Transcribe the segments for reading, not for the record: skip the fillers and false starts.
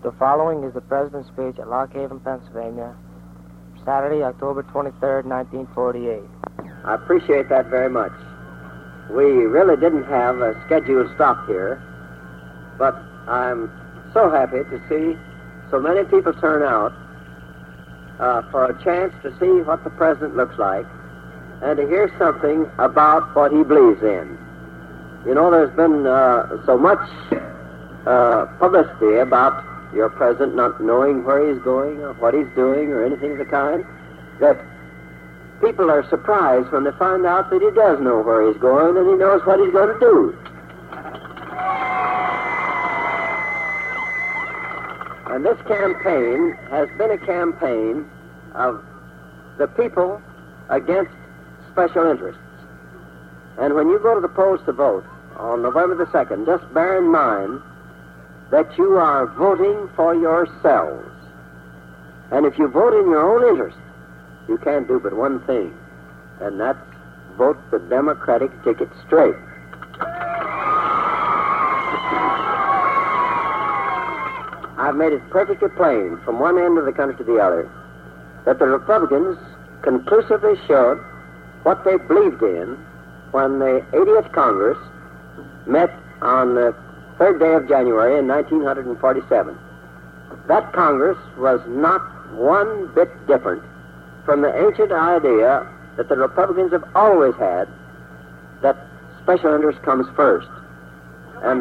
The following is the President's speech at Lock Haven, Pennsylvania, Saturday, October 23rd, 1948. I appreciate that very much. We really didn't have a scheduled stop here, but I'm so happy to see so many people turn out for a chance to see what the President looks like and to hear something about what he believes in. You know, there's been so much publicity about your President not knowing where he's going or what he's doing or anything of the kind, that people are surprised when they find out that he does know where he's going and he knows what he's going to do. And this campaign has been a campaign of the people against special interests. And when you go to the polls to vote on November the 2nd, just bear in mind that you are voting for yourselves. And if you vote in your own interest, you can't do but one thing, and that's vote the Democratic ticket straight. I've made it perfectly plain from one end of the country to the other that the Republicans conclusively showed what they believed in when the 80th Congress met on the 3rd day of January in 1947. That Congress was not one bit different from the ancient idea that the Republicans have always had, that special interest comes first. And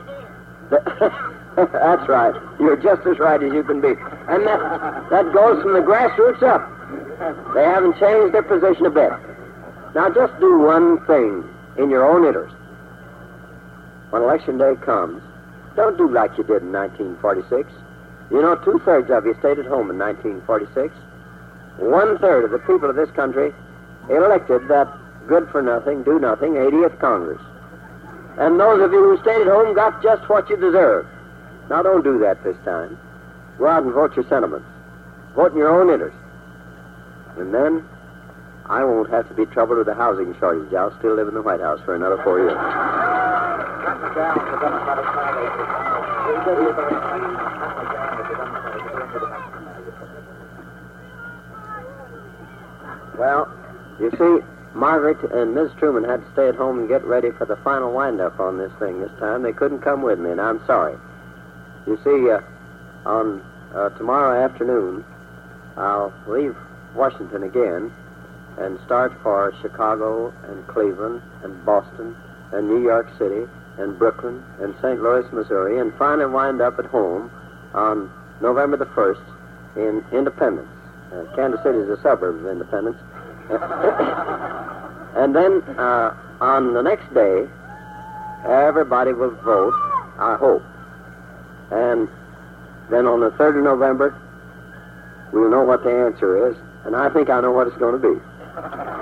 that's right. You're just as right as you can be. And that goes from the grassroots up. They haven't changed their position a bit. Now just do one thing in your own interest. When election day comes, don't do like you did in 1946. You know, 2/3 of you stayed at home in 1946. 1/3 of the people of this country elected that good-for-nothing, do-nothing 80th Congress. And those of you who stayed at home got just what you deserved. Now, don't do that this time. Go out and vote your sentiments. Vote in your own interest. And then I won't have to be troubled with the housing shortage. I'll still live in the White House for another 4 years. Well, you see, Margaret and Ms. Truman had to stay at home and get ready for the final wind-up on this thing this time. They couldn't come with me, and I'm sorry. You see, on tomorrow afternoon, I'll leave Washington again and start for Chicago and Cleveland and Boston and New York City and Brooklyn and St. Louis, Missouri, and finally wind up at home on November the 1st in Independence. Kansas City is a suburb of Independence. And then on the next day, everybody will vote, I hope. And then on the 3rd of November, we'll know what the answer is, and I think I know what it's going to be.